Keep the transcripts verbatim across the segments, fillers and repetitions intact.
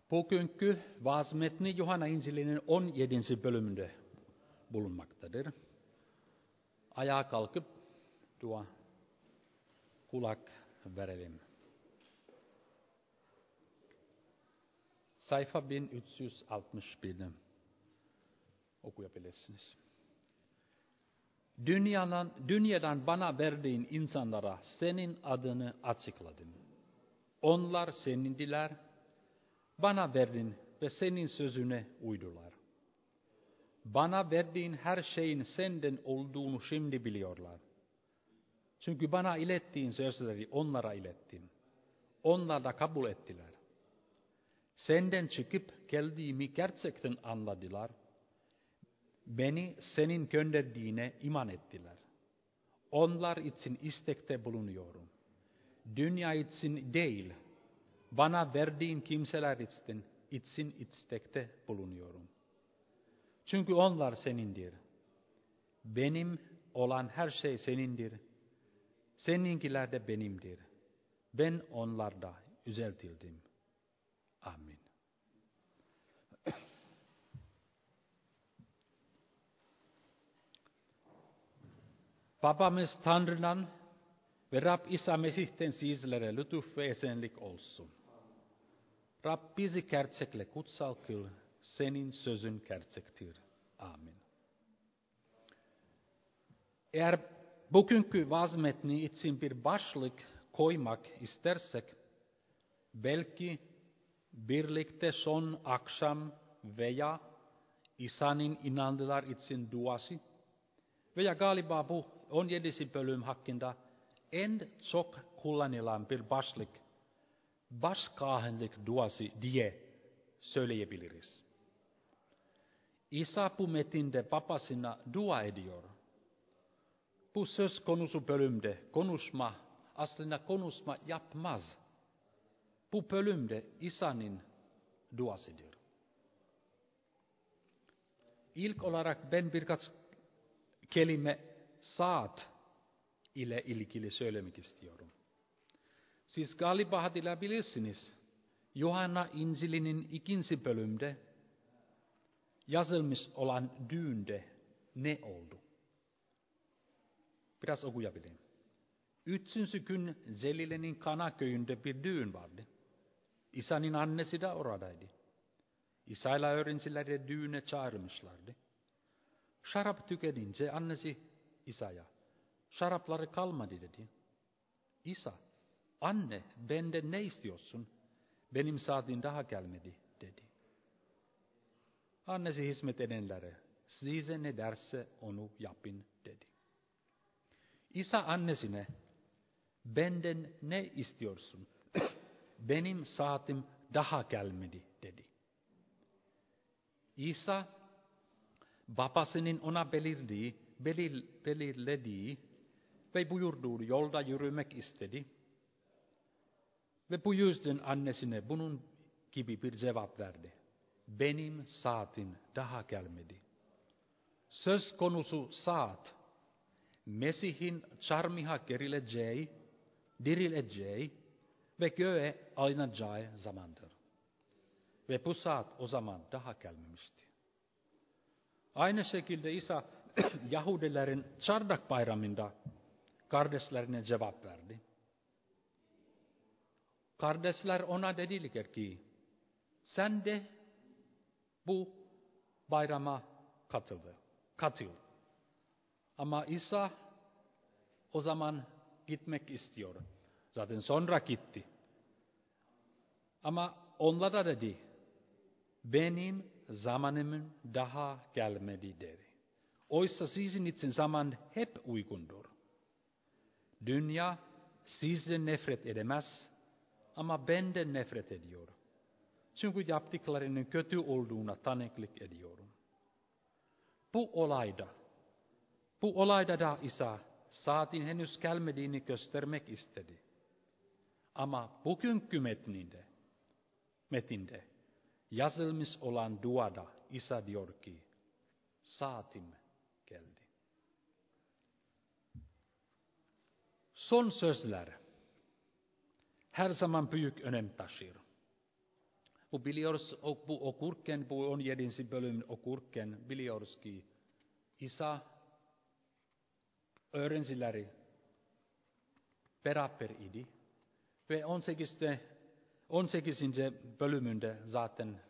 Bugünkü vaaz metni Yuhanna İncil'inin on yedinci bölümünde bulunmaktadır. Ayağa kalkıp dua kulak verelim. Sayfa bin üç yüz altmış bir'de okuyabilirsiniz. Dünyadan, dünyadan bana verdiğin insanlara senin adını açıkladım. Onlar senindiler, bana verdin ve senin sözüne uydular. Bana verdiğin her şeyin senden olduğunu şimdi biliyorlar. Çünkü bana ilettiğin sözleri onlara ilettim. Onlar da kabul ettiler. Senden çıkıp geldiğimi gerçekten anladılar. Beni senin gönderdiğine iman ettiler. Onlar için istekte bulunuyorum. Dünya için değil, bana verdiğin kimseler için, için istekte bulunuyorum. Çünkü onlar senindir. Benim olan her şey senindir. Seninkiler de benimdir. Ben onlarda yüceltildim. Amin. Babamız Tanrı'dan ve Rab İsa Mesih'ten sizlere lütuf ve esenlik olsun. Rab bizi gerçekle kutsal kıl, senin sözün gerçektir. Amin. Eğer bugünkü vaaz metni için bir başlık koymak istersek, belki birlikte son akşam veya İsa'nın inandılar için duası veya galiba bu on yedinci bölüm hakkında en çok kullanılan bir başlık başkâhınlık duası diye söyleyebiliriz. İsa bu metinde babasına dua ediyor. Bu söz konusu bölümde konuşma, aslında konuşma yapmaz. Bu bölümde İsa'nın duasıdır. İlk olarak ben birkaç kelime saat ile ilgili söylemek istiyorum. Siz galiba hatırlayabilirsiniz. Yuhanna İncil'inin ikinci bölümde yazılmış olan düğünde ne oldu? Biraz okuyabilirim. Üçüncü gün Galile'nin Kana köyünde bir düğün vardı. İsa'nın annesi de oradaydı. İsa'yla öğrencileri düğüne çağırmışlardı. Şarap tükenince annesi İsa'ya, şarapları kalmadı dedi. İsa, anne benden ne istiyorsun? Benim saatim daha gelmedi dedi. Annesi hizmet edenlere, size ne derse onu yapın dedi. İsa annesine, benden ne istiyorsun? Benim saatim daha gelmedi dedi. İsa, babasının ona belirlediği, belir, belirlediği ve buyurduğu yolda yürümek istedi. Ve bu yüzden annesine bunun gibi bir cevap verdi. Benim saatim daha gelmedi. Söz konusu saat, Mesih'in çarmıha gerileceği, dirileceği ve göğe alınacağı zamandır. Ve bu saat o zaman daha gelmemişti. Aynı şekilde İsa Yahudilerin Çardak Bayramı'nda kardeşlerine cevap verdi. Kardeşler ona dediler ki, sen de bu bayrama katıldı, katıl. Ama İsa o zaman gitmek istiyor. Zaten sonra gitti. Ama onlara dedi, benim zamanımın daha gelmedi dedi. Oysa sizin için zaman hep uygundur. Dünya sizden nefret edemez ama benden nefret ediyor. Çünkü yaptıklarının kötü olduğuna tanıklık ediyorum. Bu olayda, bu olayda da İsa saatin henüz gelmediğini göstermek istedi. Ama bugünkü metninde, metinde yazılmış olan duada İsa diyor ki, saatim geldi. Son sözler her zaman büyük önem taşır. Bu biliyoruz, bu okurken, bu on yedinci bölüm okurken biliyoruz ki İsa öğrencileri beraber idi ve on sekizinci bölümünde zaten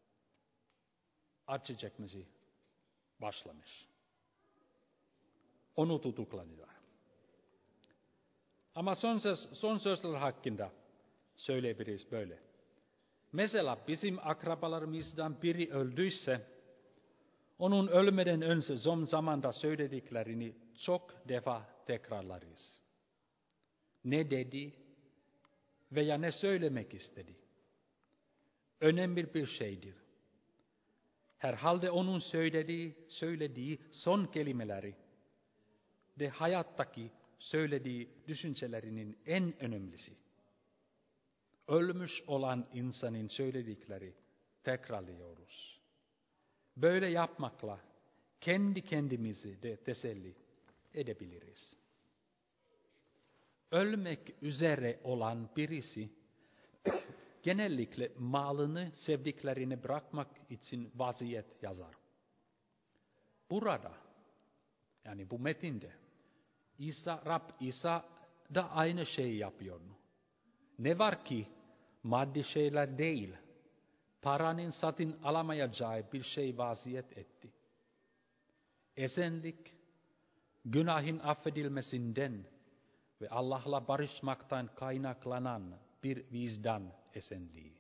acı çekmesi başlamış. Onu tutukladılar. Ama son, söz, son sözler hakkında söyleyebiliriz böyle. Mesela bizim akrabalarımızdan biri öldüyse, onun ölmeden önce son zamanda söylediklerini çok defa tekrarlarız. Ne dedi veya ne söylemek istedi? Önemli bir şeydir. Herhalde onun söylediği, söylediği son kelimeleri de hayattaki söylediği düşüncelerinin en önemlisi. Ölmüş olan insanın söyledikleri tekrarlıyoruz. Böyle yapmakla kendi kendimizi de teselli edebiliriz. Ölmek üzere olan birisi genellikle malını sevdiklerini bırakmak için vaziyet yazar. Burada, yani bu metinde, İsa, Rab İsa da aynı şeyi yapıyor. Ne var ki maddi şeyler değil, paranın satın alamayacağı bir şey vaziyet etti. Esenlik, günahın affedilmesinden ve Allah'la barışmaktan kaynaklanan bir vicdan esenliği.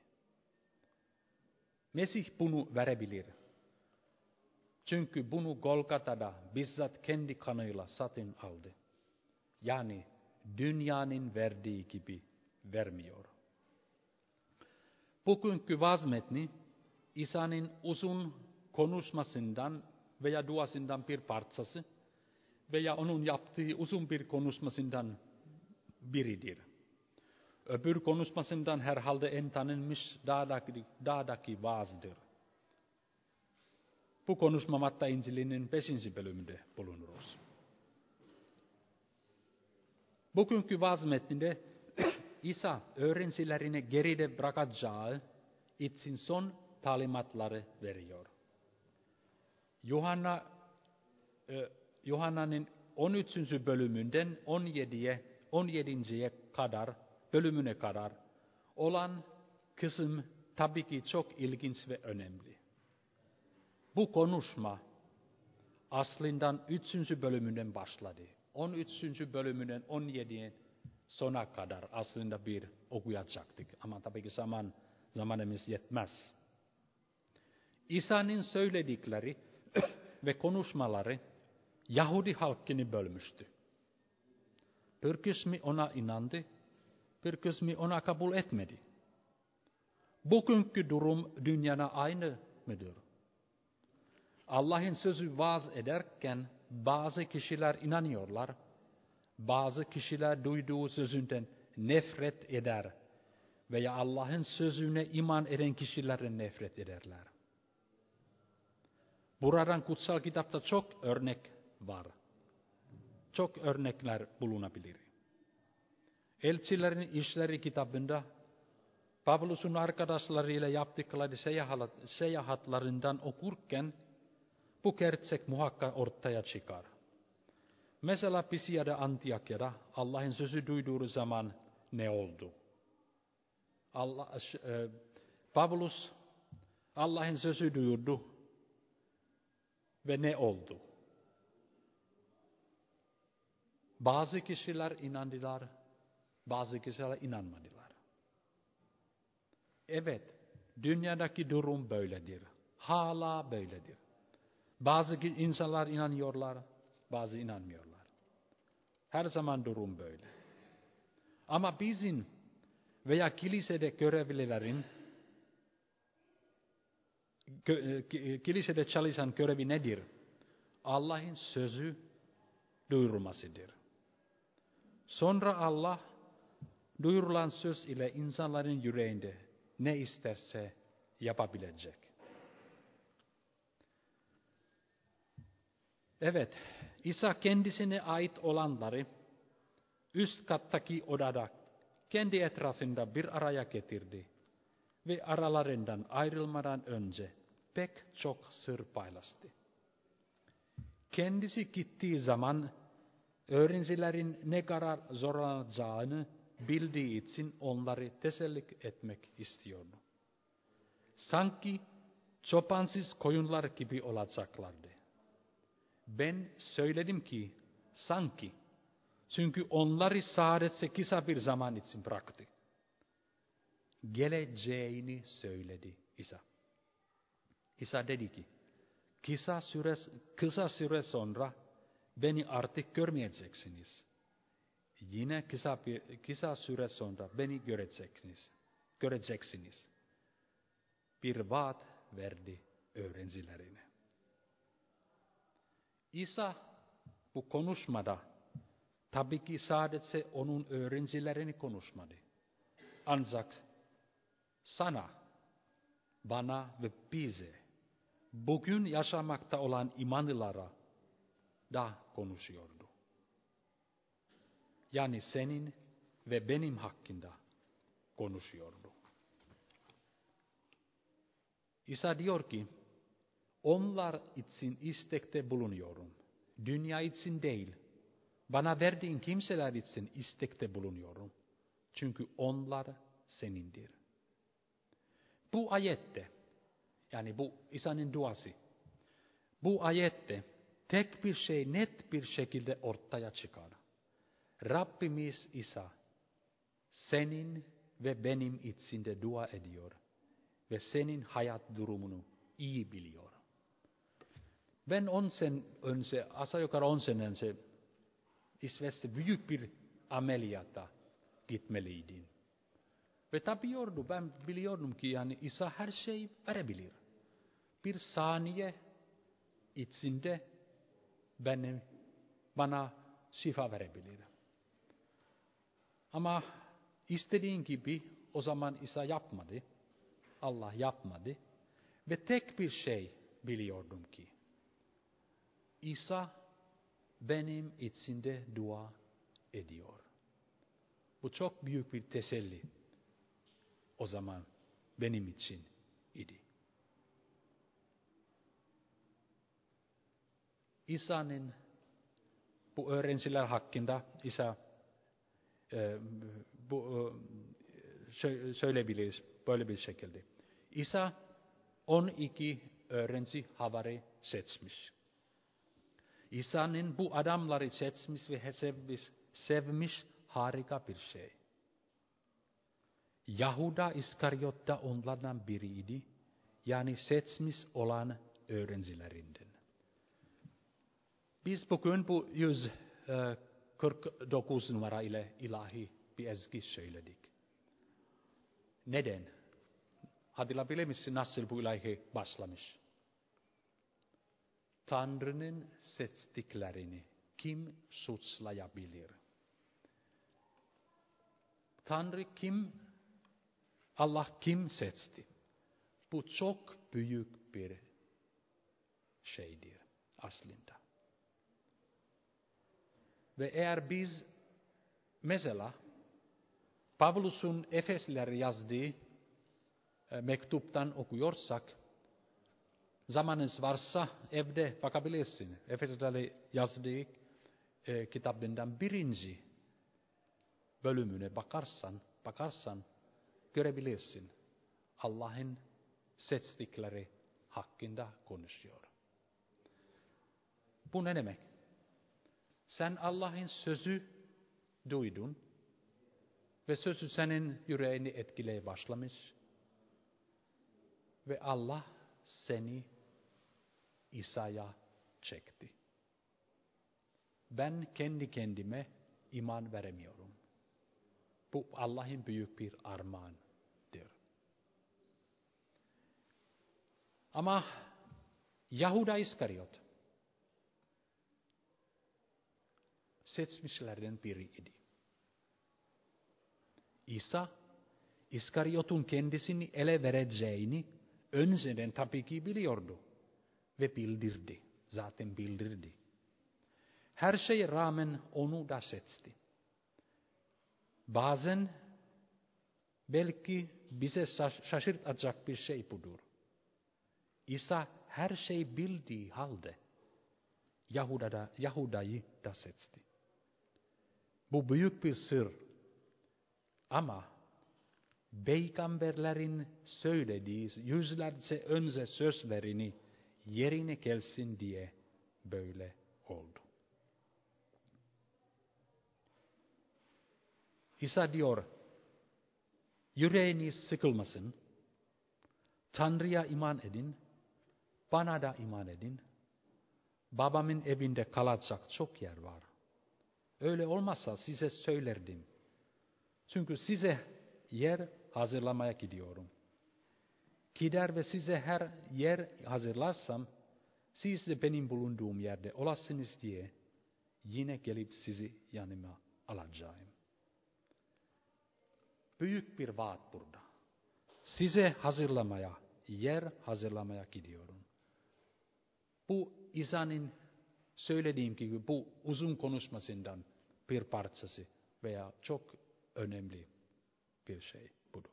Mesih bunu verebilir. Çünkü bunu Golgata'da bizzat kendi kanıyla satın aldı. Yani dünyanın verdiği gibi vermiyor. Bugünkü vaaz metni İsa'nın uzun konuşmasından veya duasından bir parçası veya onun yaptığı uzun bir konuşmasından biridir. Öbür konuşmasından herhalde en tanınmış dağdaki, dağdaki vaazdır. Bu konuşma Matta İncil'inin beşinci bölümünde bulunuruz. Bugünkü vaaz metninde İsa öğrencilerine geride bırakacağı için son talimatları veriyor. Yuhanna, e, Yuhanna'nın on üçüncü bölümünden on yediye, on yedinciye kadar, bölümüne kadar olan kısım tabii ki çok ilginç ve önemli. Bu konuşma aslında üçüncü bölümünden başladı. on üçüncü bölümünden on yediye sona kadar aslında bir okuyacaktık. Ama tabii ki zaman, zamanımız yetmez. İsa'nın söyledikleri ve konuşmaları Yahudi halkını bölmüştü. Bir kısmı ona inandı, bir kısmı ona kabul etmedi. Bugünkü durum dünyada aynı mıdır? Allah'ın sözü vaaz ederken bazı kişiler inanıyorlar, bazı kişiler duyduğu sözünden nefret eder veya Allah'ın sözüne iman eden kişilerden nefret ederler. Buradan kutsal kitapta çok örnek var. Çok örnekler bulunabilir. Elçilerin İşleri kitabında Pavlus'un arkadaşlarıyla yaptıkları seyahat, seyahatlarından okurken bu gerçek muhakkak ortaya çıkar. Mesela Pisia'da Antiokya'da Allah'ın sözü duyduğu zaman ne oldu? Allah, e, Pavlus Allah'ın sözü duyurdu ve ne oldu? Bazı kişiler inandılar, bazı kişiler inanmadılar. Evet, dünyadaki durum böyledir. Hala böyledir. Bazı insanlar inanıyorlar, bazı inanmıyorlar. Her zaman durum böyle. Ama bizim veya kilisede görevlilerin, kilisede çalışan görevi nedir? Allah'ın sözü duyurmasıdır. Sonra Allah duyurulan söz ile insanların yüreğinde ne isterse yapabilecek. Evet, İsa kendisine ait olanları üst kattaki odada kendi etrafında bir araya getirdi ve aralarından ayrılmadan önce pek çok sır paylaştı. Kendisi gittiği zaman öğrencilerin ne kadar zorlanacağını bildiği için onları tesellik etmek istiyordu. Sanki çobansız koyunlar gibi olacaklardı. Ben söyledim ki sanki, çünkü onları sadece kısa bir zaman için bıraktı. Geleceğini söyledi İsa. İsa dedi ki, kısa süre, kısa süre sonra beni artık görmeyeceksiniz. Yine kısa, bir, kısa süre sonra beni göreceksiniz. Göreceksiniz. Bir vaat verdi öğrencilerine. İsa bu konuşmada tabii ki sadece onun öğrencilerini konuşmadı. Ancak sana, bana ve bize, bugün yaşamakta olan imanlılara da konuşuyordu. Yani senin ve benim hakkında konuşuyordu. İsa diyor ki, onlar için istekte bulunuyorum. Dünya için değil, bana verdiğin kimseler için istekte bulunuyorum. Çünkü onlar senindir. Bu ayette, yani bu İsa'nın duası, bu ayette tek bir şey net bir şekilde ortaya çıkar. Rabbimiz İsa senin ve benim için de dua ediyor ve senin hayat durumunu iyi biliyor. Ben on sene önce, aşağı yukarı on sene önce İsveç'te büyük bir ameliyata gitmeliydim. Ve tabii ben biliyordum ki yani İsa her şeyi verebilir. Bir saniye içinde benim, bana şifa verebilir. Ama istediğin gibi o zaman İsa yapmadı. Allah yapmadı. Ve tek bir şey biliyordum ki İsa benim içinde dua ediyor. Bu çok büyük bir teselli o zaman benim için idi. İsa'nın bu öğrenciler hakkında İsa e, bu e, söyleyebiliriz böyle bir şekilde. İsa on iki öğrenci havari seçmiş. İsa'nın bu adamları seçmiş ve sevmiş, sevmiş harika bir şey. Yahuda İskariot da onlardan biriydi. Yani seçmiş olan öğrencilerinden. Biz bugün bu yüz kırk dokuz numara ile ilahi bir ezgi söyledik. Neden? Hatırlayabilir misin nasıl bu ilahi başlamış? Tanrı'nın seçtiklerini kim suçlayabilir? Tanrı kim? Allah kim seçti? Bu çok büyük bir şeydir aslında. Ve eğer biz mesela Pavlus'un Efeslilere yazdığı e, mektuptan okuyorsak, zamanınız varsa evde bakabilirsin. Efeslilere yazdığı e, kitabından birinci bölümüne bakarsan, bakarsan görebilirsin. Allah'ın seçtikleri hakkında konuşuyor. Bu ne demek? Sen Allah'ın sözü duydun ve sözü senin yüreğini etkileye başlamış ve Allah seni İsa'ya çekti. Ben kendi kendime iman veremiyorum. Bu Allah'ın büyük bir armağanıdır. Ama Yahuda İskariot seçmişlerden biriydi. İsa, İskariot'un kendisini ele vereceğini önceden tabii ki biliyordu ve bildirdi. Zaten bildirdi. Her şeye rağmen onu da seçti. Bazen belki bize şaşırtacak bir şey budur. İsa her şey bildiği halde Yahuda'da, Yahuda'yı da seçti. Bu büyük bir sır ama peygamberlerin söylediği yüzlerce önce sözlerini yerine gelsin diye böyle oldu. İsa diyor, yüreğiniz sıkılmasın, Tanrı'ya iman edin, bana da iman edin. Babamın evinde kalacak çok yer var. Öyle olmazsa size söylerdim. Çünkü size yer hazırlamaya gidiyorum. Gider ve size her yer hazırlarsam, siz de benim bulunduğum yerde olasınız diye yine gelip sizi yanıma alacağım. Büyük bir vaat burada. Size hazırlamaya, yer hazırlamaya gidiyorum. Bu İsa'nın söylediğim gibi bu uzun konuşmasından bir parçası veya çok önemli bir şey budur.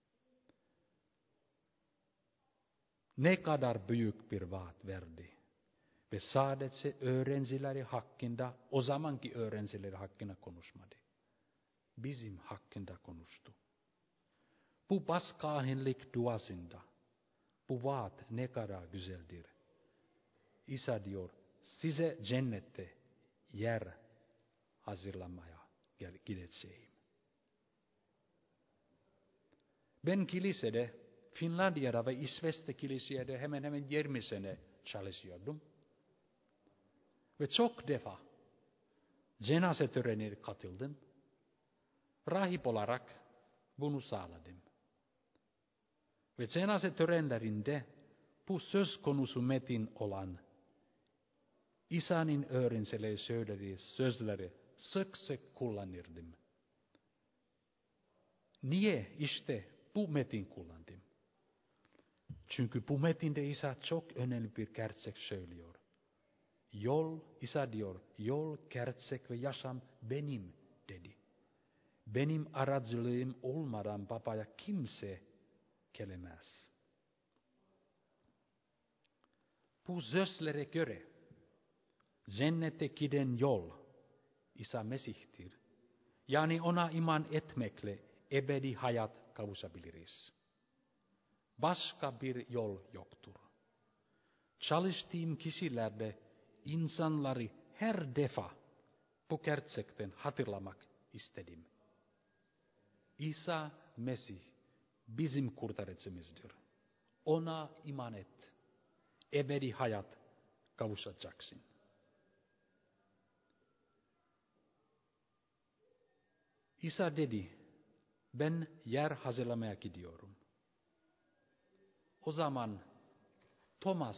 Ne kadar büyük bir vaat verdi ve sadece öğrencileri hakkında, o zamanki öğrencileri hakkında konuşmadı. Bizim hakkında konuştu. Bu başkâhinlik duasında bu vaat ne kadar güzeldir. İsa diyor, size cennette yer hazırlamaya gideceğim. Ben kilisede, Finlandiya'da ve İsveç'te kilisede hemen hemen yirmi sene çalışıyordum. Ve çok defa cenaze törenine katıldım. Rahip olarak bunu sağladım. Ve cenaze törenlerinde bu söz konusu metin olan İsa'nın öğrencileri söylediği sözleri sık sık kullanırdım. Niye? İşte bu metin kullandım. Çünkü bu metinde İsa çok önemli bir gerçek söylüyor. Yol, İsa diyor, yol, gerçek ve yaşam benim dedi. Benim aracılığım olmadan babaya kimse gelemez. Bu sözlere göre cennete giden yol İsa Mesih'tir. Yani ona iman etmekle ebedi hayat kavuşabiliriz. Başka bir yol yoktur. Çalıştığım kişilerde insanları her defa bu gerçekten hatırlamak istedim. İsa Mesih bizim kurtarıcımızdır. Ona iman et. Ebedi hayat kavuşacaksın. İsa dedi, ben yer hazırlamaya gidiyorum. O zaman Thomas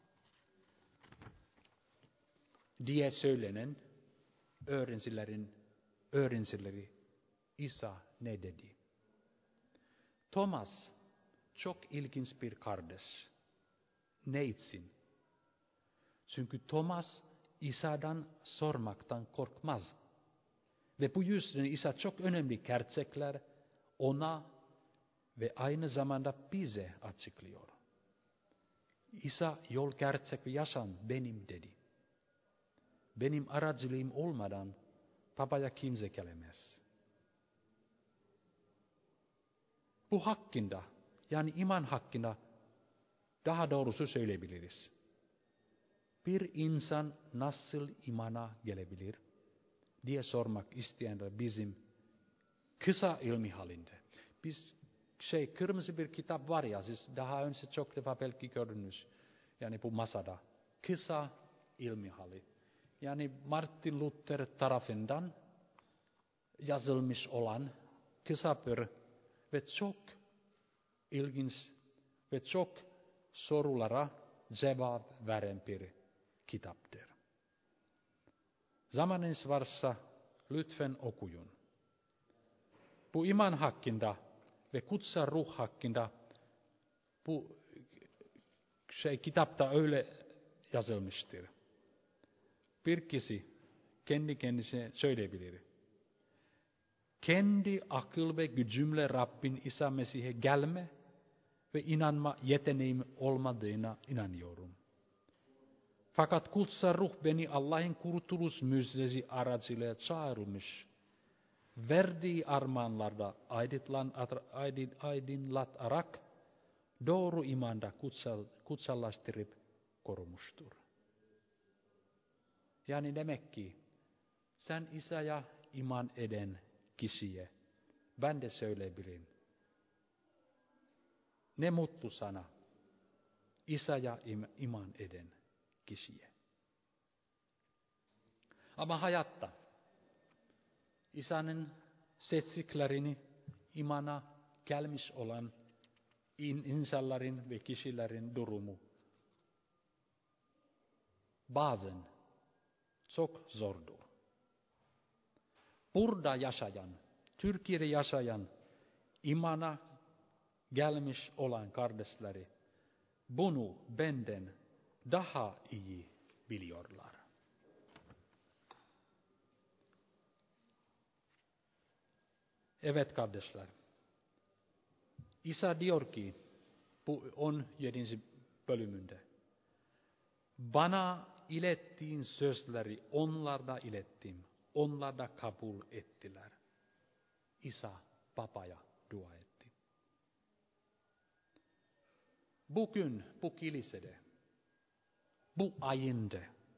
diye söylenen öğrencilerin öğrencileri İsa ne dedi? Thomas çok ilginç bir kardeş. Ne için? Çünkü Thomas İsa'dan sormaktan korkmaz. Ve bu yüzden İsa çok önemli gerçekler ona ve aynı zamanda bize açıklıyor. İsa yol, gerçek ve yaşam benim dedi. Benim aracılığım olmadan babaya kimse gelemez. Bu hakkında, yani iman hakkında daha doğrusu söyleyebiliriz. Bir insan nasıl imana gelebilir diye sormak isteyenler bizim kısa ilmi halinde. Biz şey kırmızı bir kitap var ya, siz daha önce çok defa belki gördünüz. Yani bu masada. Kısa ilmi hali. Yani Martin Luther tarafından yazılmış olan kısa bir ve çok ilginç ve çok sorulara cevap veren bir kitaptır. Zamanınız varsa lütfen okuyun. Bu iman hakkında ve kutsal ruh hakkında bu şey kitapta öyle yazılmıştır. Bir kişi kendi kendisine söyleyebilir. Kendi akılve gücümle Rabbin İsa Mesih'e gelme ve inanma yeteneğim olmadığına inanıyorum. Fakat kutsal ruh beni Allah'ın kurtuluş müjdesi aracılığıyla çağırmış, verdiği armağanlarda aydınlatarak doğru imanda kutsal, kutsallaştırıp korumuştur. Yani demek ki sen İsa'ya iman eden kişiye, ben de söyleyebilirim. Ne mutlu sana İsa'ya iman eden kişiye. Ama hayatta İsa'nın seçtiklerini imana gelmiş olan insanların ve kişilerin durumu bazen çok zordur. Burada yaşayan, Türkiye'de yaşayan imana gelmiş olan kardeşleri bunu benden daha iyi biliyorlar. Evet kardeşler, İsa diyor ki bu on yedinci bölümünde, bana ilettiğin sözleri onlarda ilettim, onlar da kabul ettiler. İsa Baba'ya dua etti. Bugün bu kilisede, bu ayında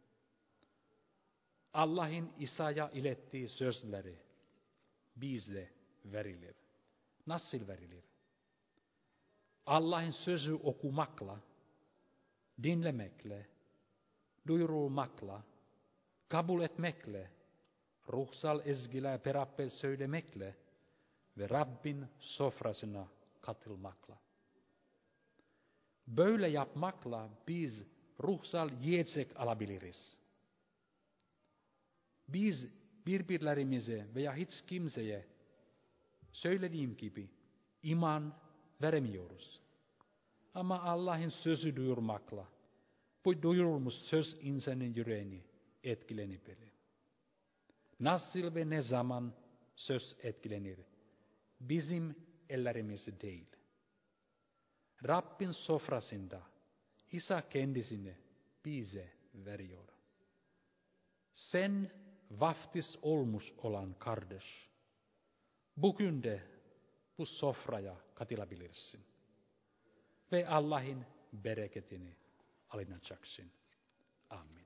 Allah'ın İsa'ya ilettiği sözleri bizle verilir. Nasıl verilir? Allah'ın sözü okumakla, dinlemekle, duyurulmakla, kabul etmekle, ruhsal ezgiler beraber söylemekle ve Rabbin sofrasına katılmakla. Böyle yapmakla biz ruhsal yiyecek alabiliriz. Biz birbirlerimize veya hiç kimseye söylediğim gibi iman veremiyoruz. Ama Allah'ın sözü duyurmakla, bu duyurulmuş söz insanın yüreğini etkilenebilir. Nasıl ve ne zaman söz etkilenir? Bizim ellerimizde değil. Rabbin sofrasında İsa kendisini bize veriyor. Sen vaftiz olmuş olan kardeş, bugün de bu sofraya katılabilirsin. Ve Allah'ın bereketini alacaksın. Amin.